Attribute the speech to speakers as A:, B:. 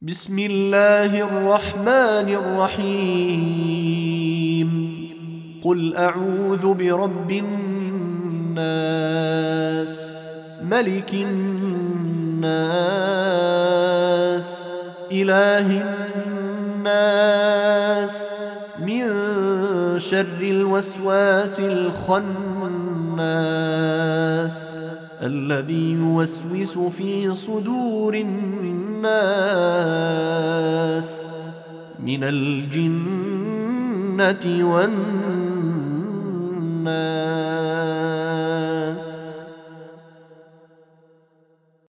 A: بسم الله الرحمن الرحيم. قل أعوذ برب الناس، ملك الناس، إله الناس، من شر الوسواس الخناس الذي يوسوس في صدور الناس من الجنة والناس.